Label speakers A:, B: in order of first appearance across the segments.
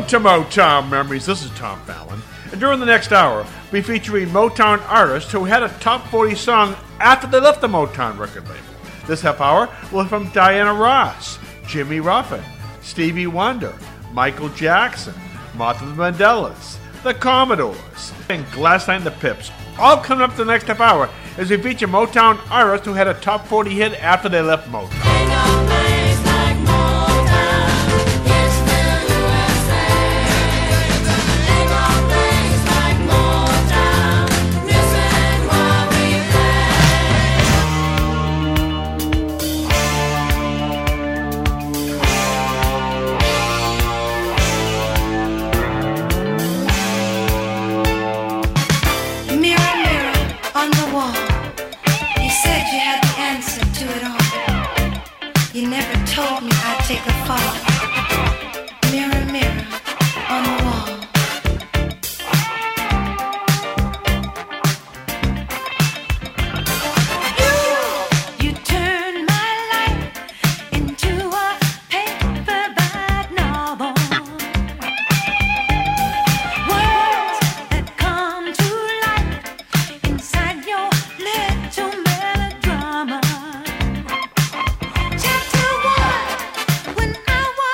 A: to Motown Memories. This is Tom Fallon. And during the next hour, we'll be featuring Motown artists who had a top 40 song after they left the Motown record label. This half hour will be from Diana Ross, Jimmy Ruffin, Stevie Wonder, Michael Jackson, Martha Vandellas, the Commodores, and Glass Night and the Pips. All coming up the next half hour as we feature Motown artists who had a top 40 hit after they left Motown.
B: You never told me I'd take a fall. Mirror, mirror on the wall. You turned my life into a paperback novel. Words that come to life inside your little melodrama. When I was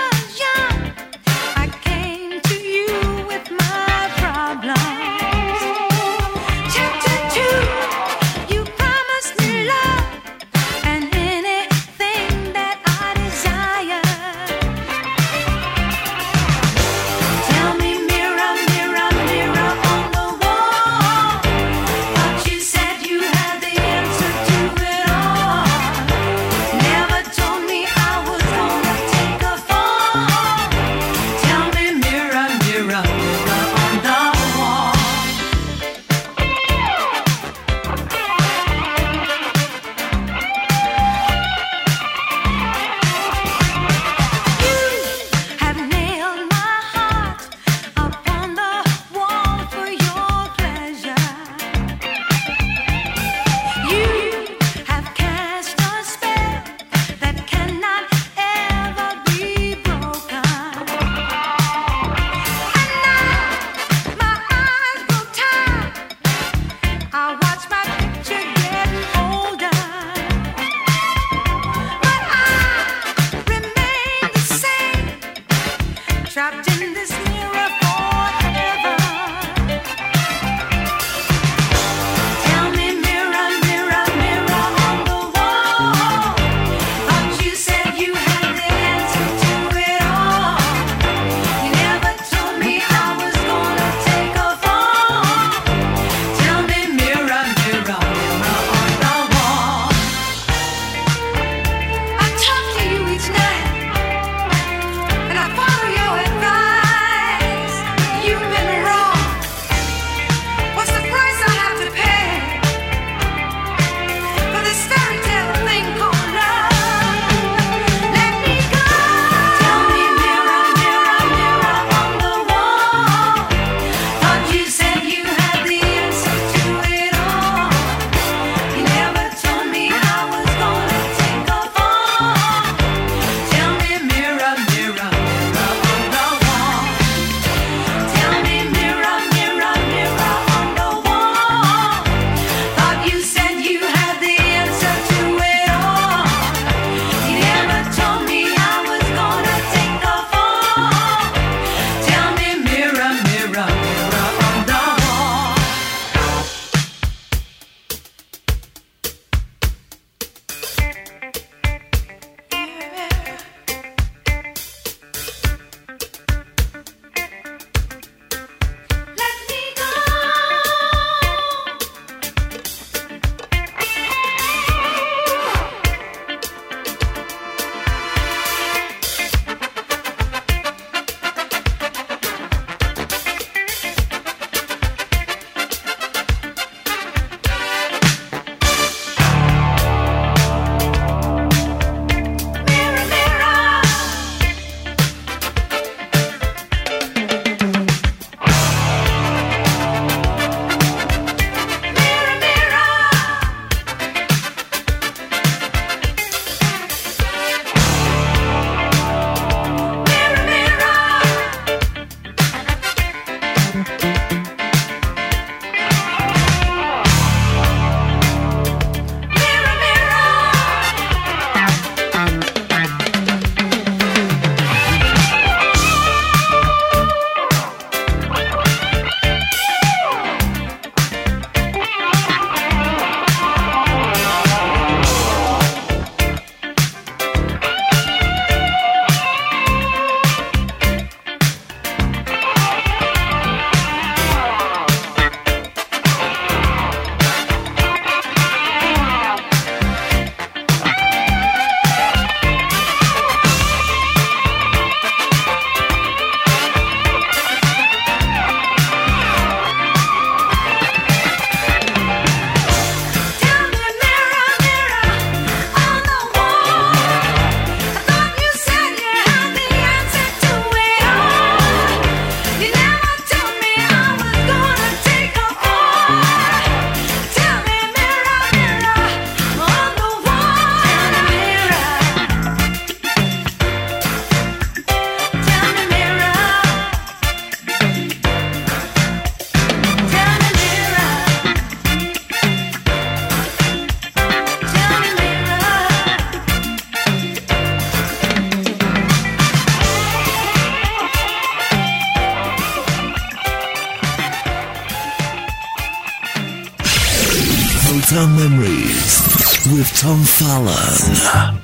C: Motown Memories with Tom Fallon.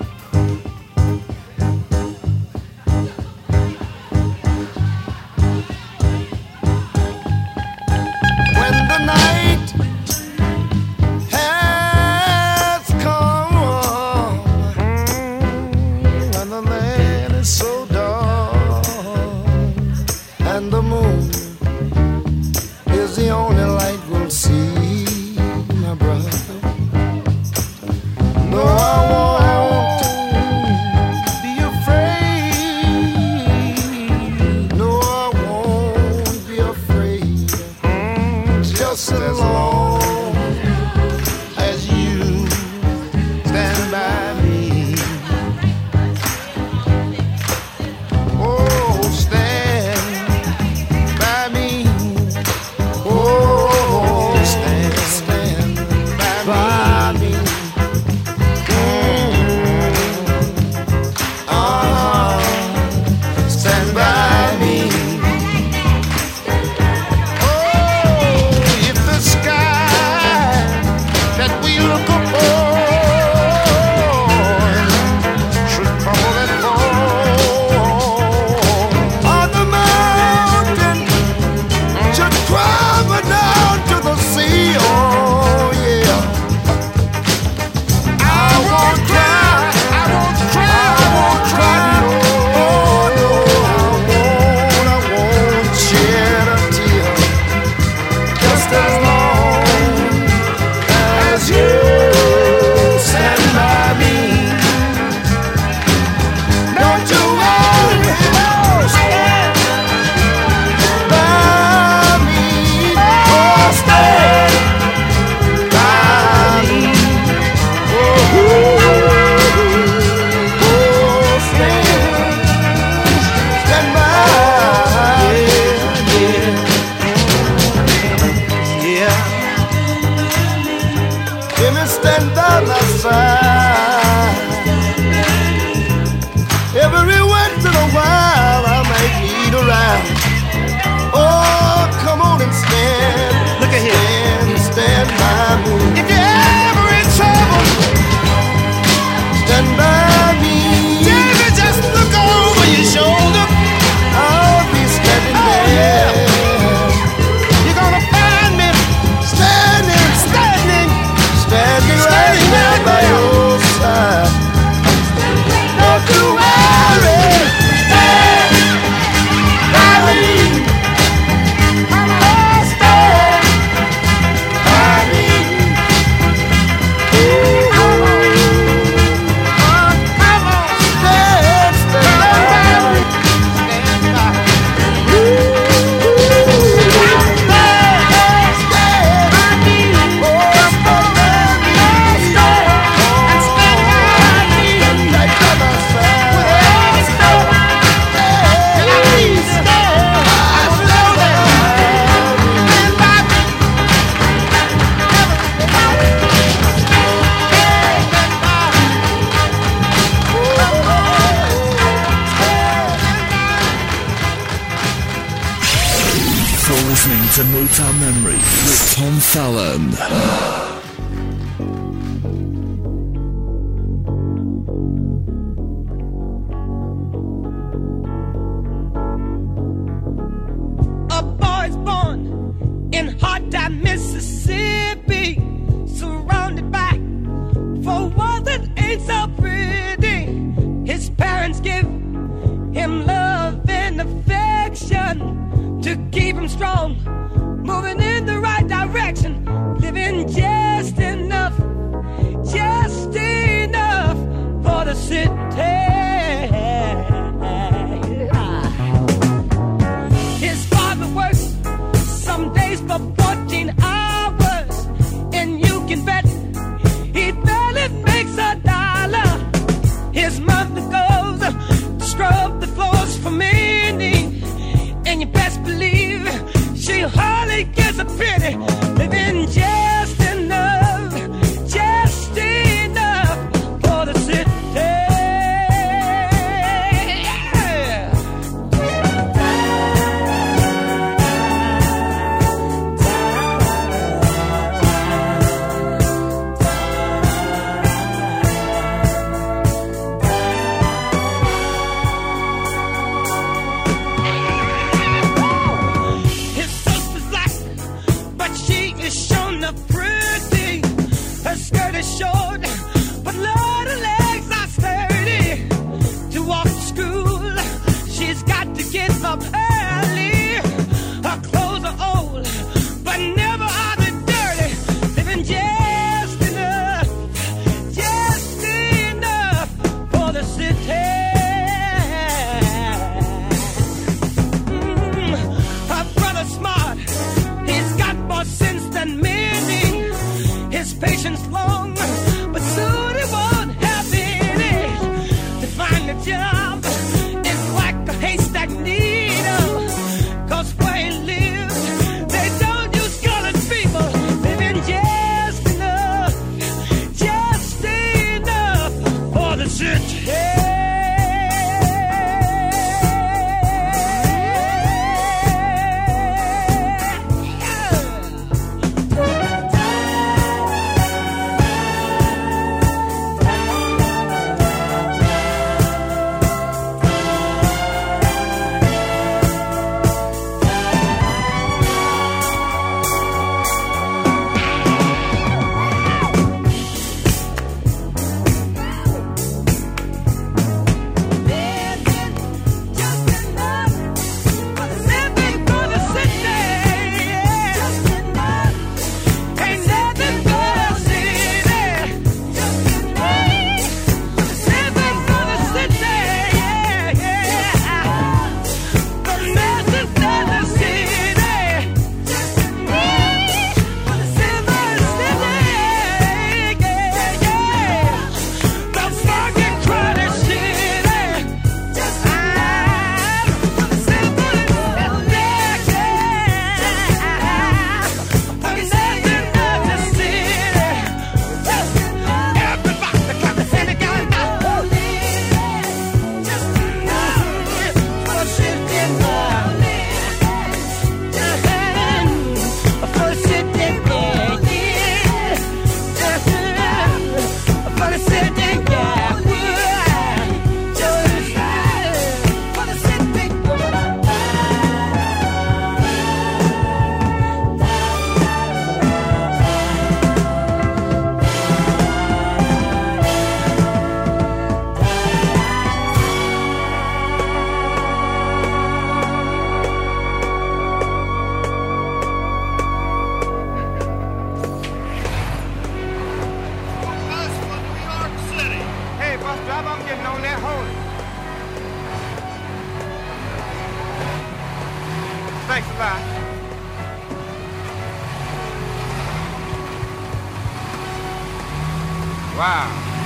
C: Listening to Motown Memories with Tom Fallon.
D: A boy's born in hard time, Mississippi, surrounded by four walls that ain't so pretty. His parents give him love and affection to keep him strong, moving in the right direction, living just enough for the city. His father works some days for 14 hours, and you can bet he barely makes $1. His mother goes to scrub the floors for many, and you best believe she hardly gets a penny, living just enough for the city. his patience long, but soon he won't have any to find a job. It's like a haystack needle, 'cause where he lives, they don't use colored people, living just enough for the city. Thanks a lot. Wow.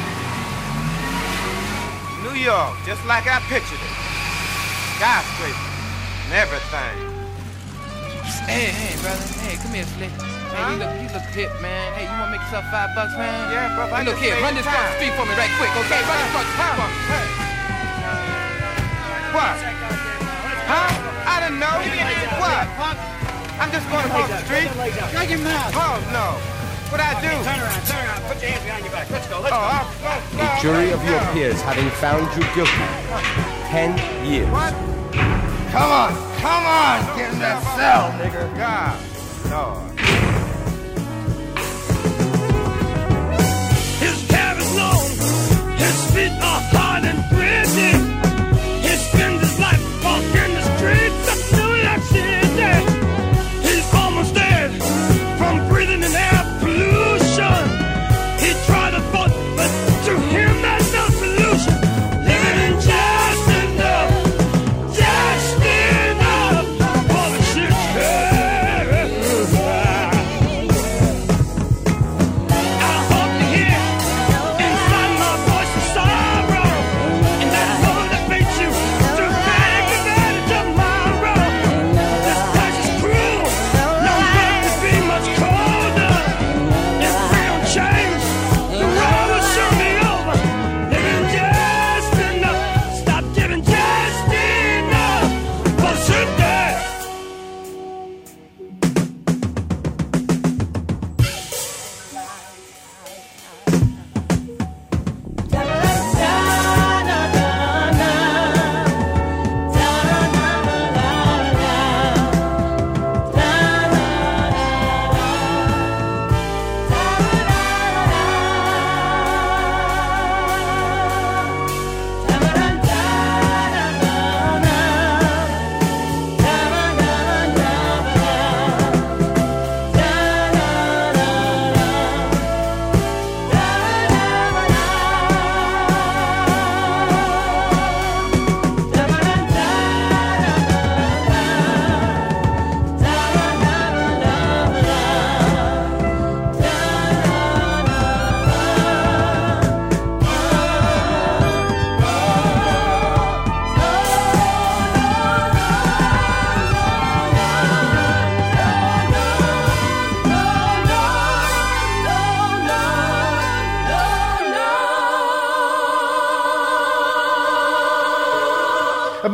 D: New York, just like I pictured it. Skyscrapers and everything.
E: Hey, brother. Hey, come here, Slick. Hey, you look hip, man. Hey, you wanna make yourself $5, man?
D: Yeah, bro.
E: Hey, look here, run this across the street for me right quick, okay? Run this across the street for me.
D: Hey. What? Huh? I didn't know. What? I'm just going across the street.
F: Shut your mouth.
D: Oh, no. What'd I do?
F: Turn around. Put your hands behind your back. Let's go.
G: The jury of your peers having found you guilty. 10 years.
D: What?
F: Come on. Get in that cell, nigga.
D: God, Lord.
H: His hair is long, his feet are hard and gritty. He spends his life walking the streets of New York City. He's almost dead from breathing in air pollution. He tried to vote, but to him there's no solution. Living in just enough for the city.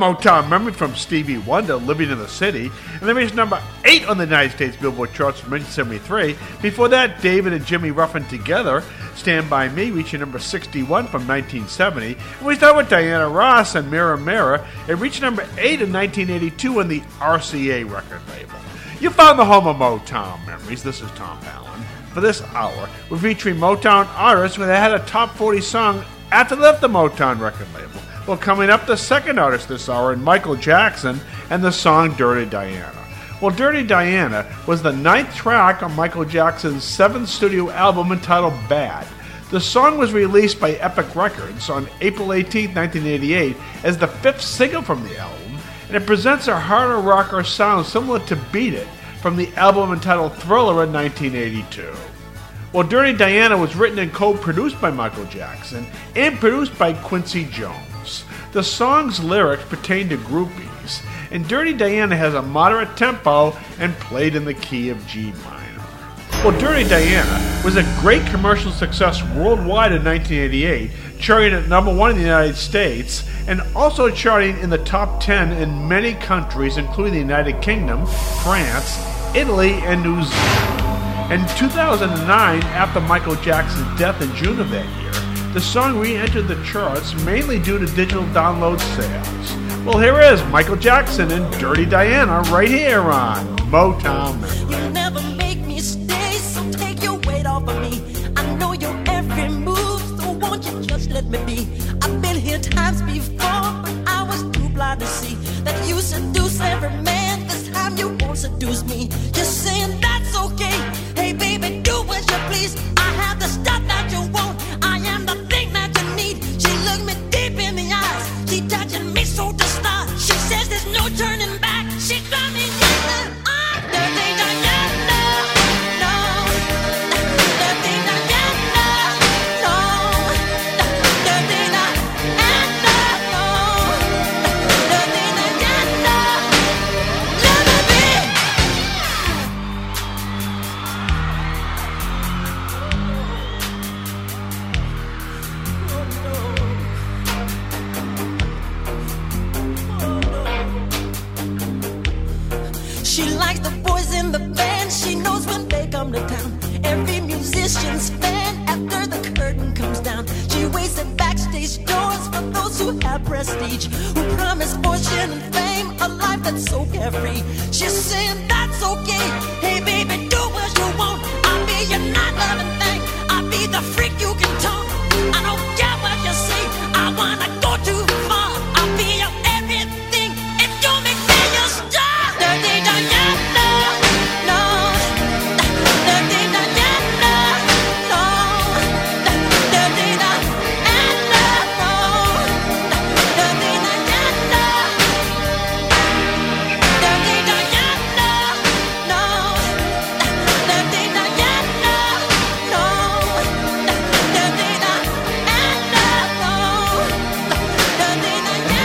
A: Motown Memory from Stevie Wonder, Living in the City, and they reached number 8 on the United States Billboard charts from 1973. Before that, David and Jimmy Ruffin Together, Stand By Me, reaching number 61 from 1970. And we start with Diana Ross and Mirror Mirror. It reached number 8 in 1982 on the RCA record label. You found the home of Motown Memories. This is Tom Allen. For this hour, we're featuring Motown artists who had a top 40 song after they left the Motown record label. Well, coming up, the second artist this hour, Michael Jackson, and the song Dirty Diana. Well, Dirty Diana was the 9th track on Michael Jackson's 7th studio album entitled Bad. The song was released by Epic Records on April 18, 1988, as the 5th single from the album, and it presents a harder rocker sound similar to Beat It from the album entitled Thriller in 1982. Well, Dirty Diana was written and co-produced by Michael Jackson and produced by Quincy Jones. The song's lyrics pertain to groupies, and Dirty Diana has a moderate tempo and played in the key of G minor. Well, Dirty Diana was a great commercial success worldwide in 1988, charting at number 1 in the United States, and also charting in the top 10 in many countries, including the United Kingdom, France, Italy, and New Zealand. In 2009, after Michael Jackson's death in June of that year, the song re-entered the charts mainly due to digital download sales. Well, here is Michael Jackson and Dirty Diana right here on Motown Memory.
I: You never make me stay, so take your weight off of me. I know your every move, so won't you just let me be? I've been here times before, but I was too blind to see that you seduce every man. This time you won't seduce me. Just saying that's okay. Hey baby, do as you please. I have the stuff that you want. I am the thing that you need. She looked me deep in the eyes. She touching me so to start. She says there's no turning back. She got me yelling. Dirty Diana, no. Dirty Diana, no. Dirty Diana, no. Dirty Diana, let me be. She likes the boys in the band. She knows when they come to town. Every musician's fan after the curtain comes down. She waits at backstage doors for those who have prestige, who promise fortune and fame, a life that's so carefree. She's saying that's okay. Hey baby, do what you want. I'll be your night loving thing. I'll be the freak you can talk. I don't care what you say. I wanna go too far. I'll be your everything. If you make me your star. Dirty Diana, no. Dirty Diana, no. Dirty Diana, no. Dirty Diana. Dirty Diana, no. Dirty Diana, no. Dirty Diana, no. Dirty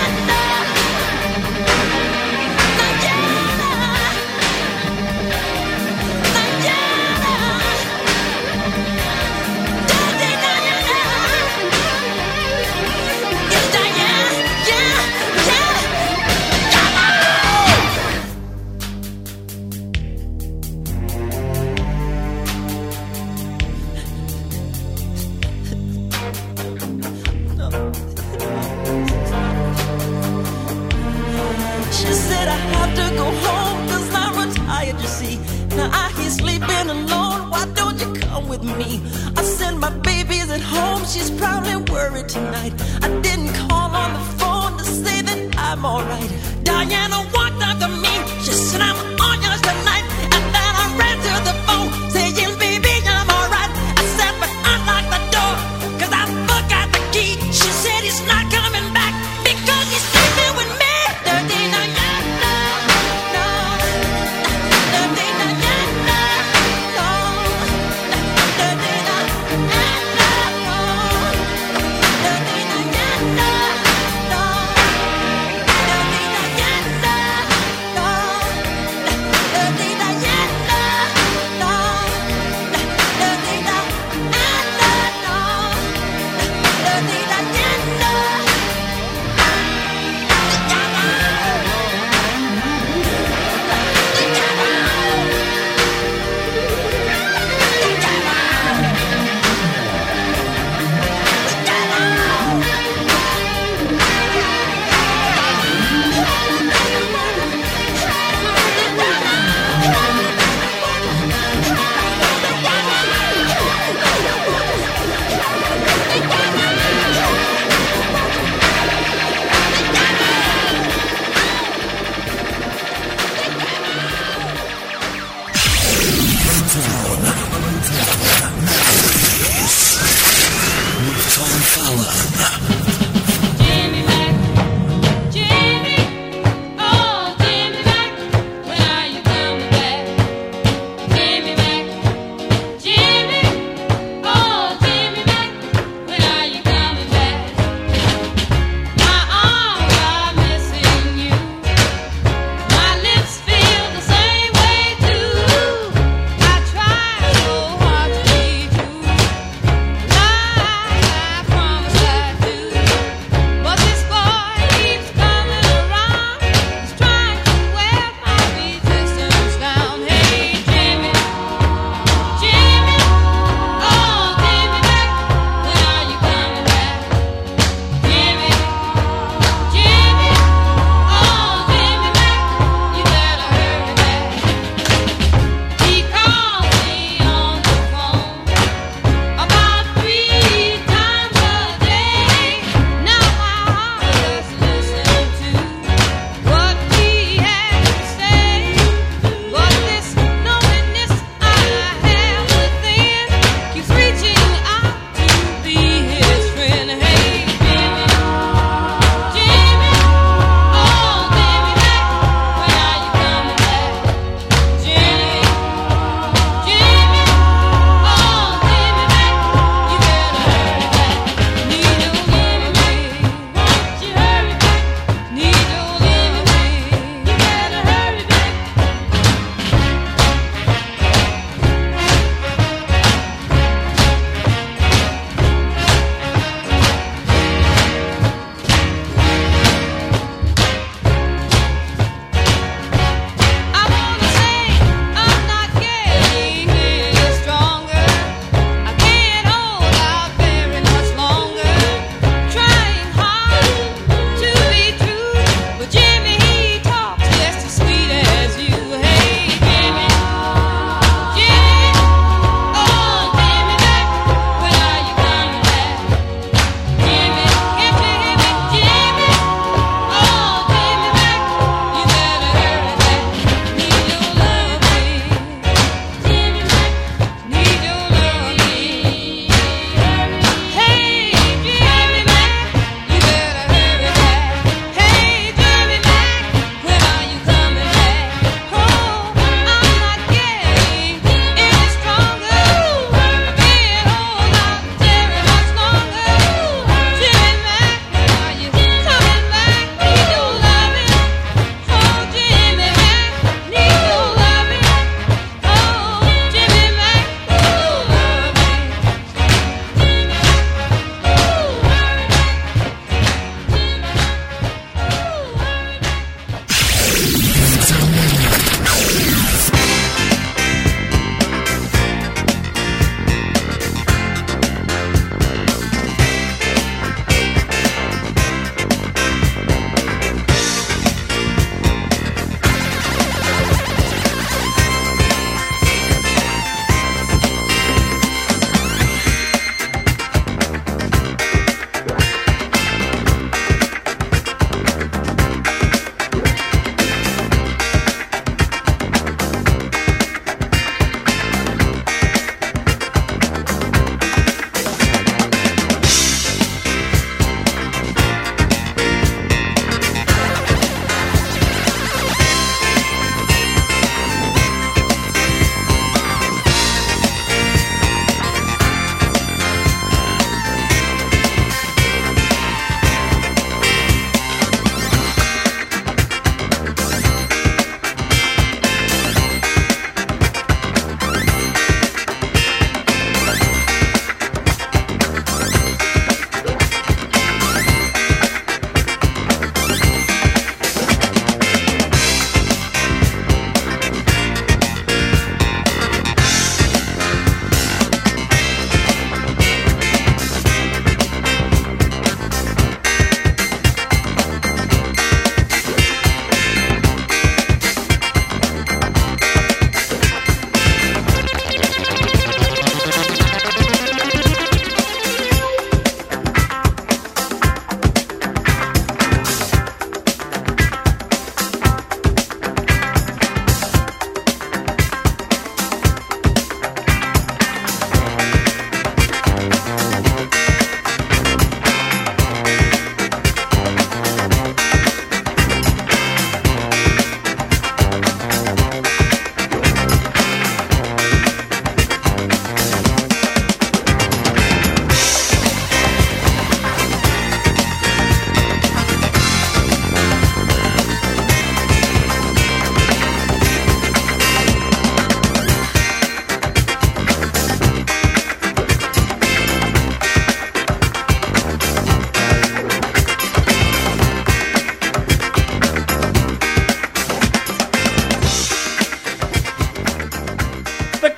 I: She said I have to go home 'cause I'm retired, you see. Now I hear sleeping alone, why don't you come with me? I send my babies at home, she's probably worried tonight. I didn't call on the phone to say that I'm alright. Diana walked up to me, she said I'm on yours tonight. And then I ran to the phone, saying baby I'm alright. I said but unlock the door, 'cause I forgot the key. She said he's not coming back because he's sleeping with me. Dirty Diana, no. Dirty Diana, no. Dirty Diana, no. Dirty Diana, no. Dirty Diana, no. Dirty Diana.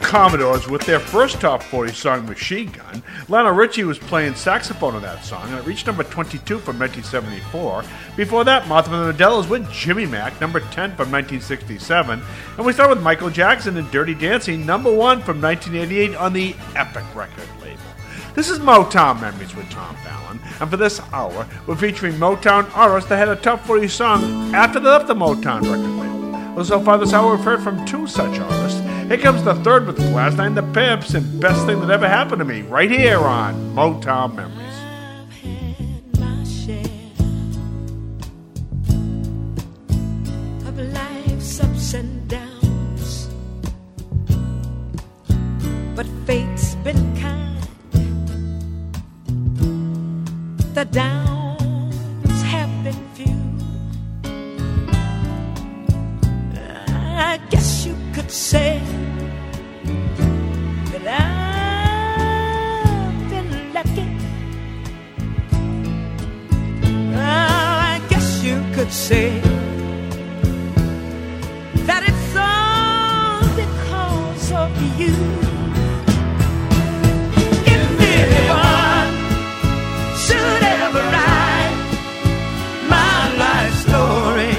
A: Commodores with their first top 40 song, Machine Gun. Lionel Richie was playing saxophone on that song, and it reached number 22 from 1974. Before that, Martha and the Modellos with Jimmy Mac, number 10 from 1967. And we start with Michael Jackson and Dirty Dancing, number 1 from 1988 on the Epic record label. This is Motown Memories with Tom Fallon, and for this hour, we're featuring Motown artists that had a top 40 song after they left the Motown record label. Well, so far this hour, we've heard from 2 such artists. Here comes the third with Glass Nine, the Pips, and Best Thing That Ever Happened to Me, right here on Motown Memories.
I: I've had my share of life's ups and downs, but fate's been kind. The downs have been few. I guess you could say that I've been lucky. I guess you could say that it's all because of you. If anyone should ever write my life story,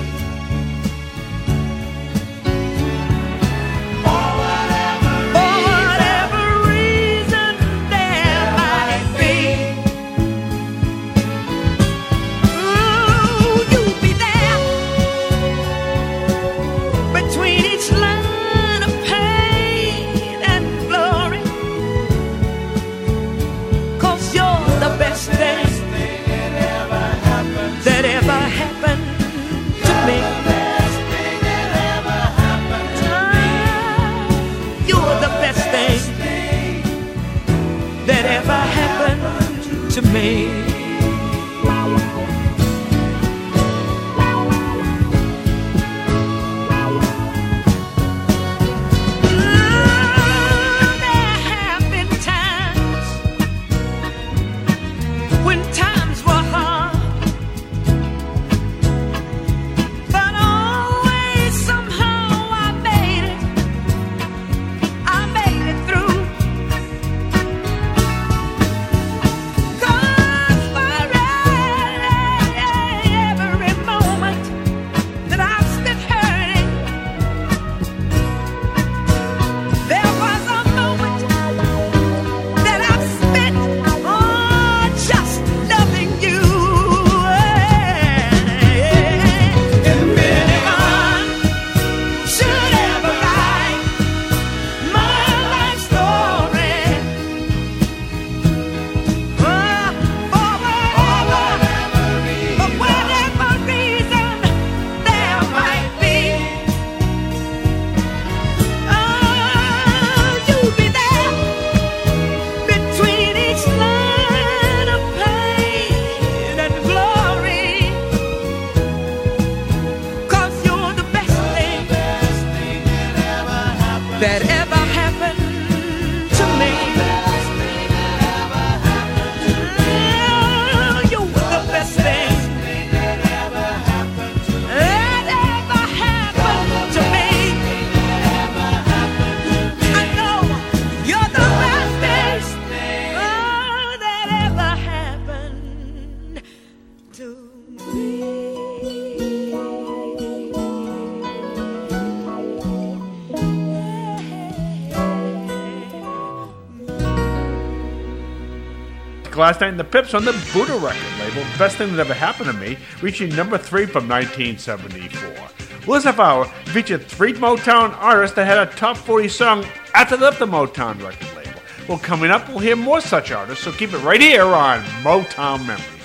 I: to me.
A: Last Night in the Pips on the Buddha record label, Best Thing That Ever Happened to Me, reaching number 3 from 1974. Well, this half hour featured 3 Motown artists that had a top 40 song after they left the Motown record label. Well, coming up, we'll hear more such artists, so keep it right here on Motown Memories.